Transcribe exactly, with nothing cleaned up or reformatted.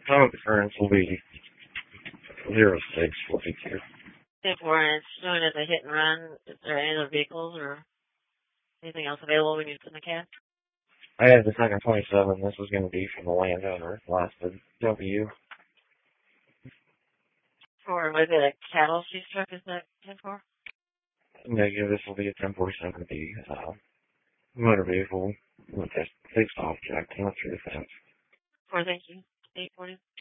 Time occurrence will be zero six forty-two. ten four, and it's showing as a hit and run. Is there any other vehicles or anything else available we need to put in the cab? I had the second twenty-seven. This was going to be from the landowner. Last W. Or was it a cattle she's truck? Is that ten four? Negative. This will be a ten forty-seven B uh, motor vehicle with a fixed object. Not through the fence. Four, thank you. eight forty.